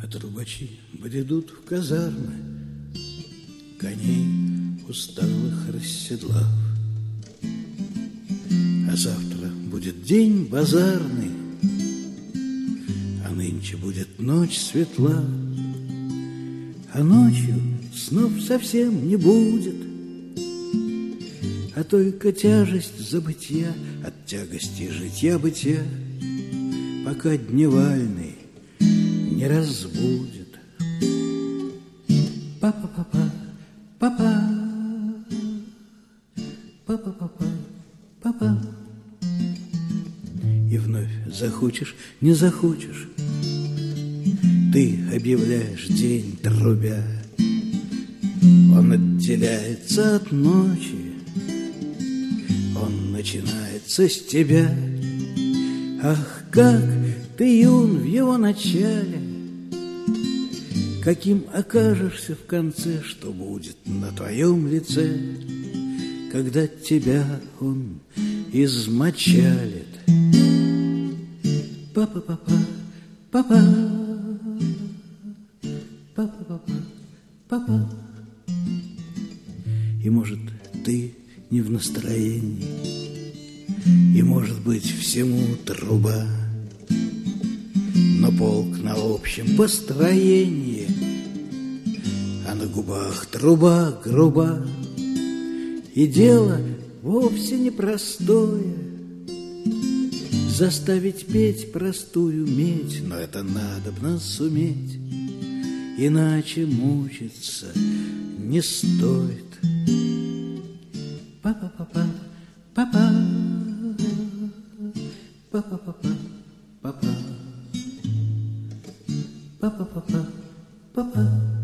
А трубачи бредут в казармы, коней усталых расседлав. А завтра будет день базарный, а нынче будет ночь светла. А ночью снов совсем не будет, а только тяжесть забытья от тягости житья-бытия, пока дневальный не разбудит. Папа-папа, папа, папа-папа, папа. И вновь захочешь, не захочешь, ты объявляешь день трубя. Он отделяется от ночи, он начинается с тебя. Ах, как ты юн в его начале, каким окажешься в конце, что будет на твоем лице, когда тебя он измочалит. Папа-папа, папа, папа-папа, папа. И, может, ты не в настроении, и, может быть, всему труба, но полк на общем построении, а на губах труба груба. И дело вовсе непростое заставить петь простую медь, но это надобно суметь, иначе мучиться не стоит. Папа-папа, папа, папа-папа, папа, папа-папа, папа.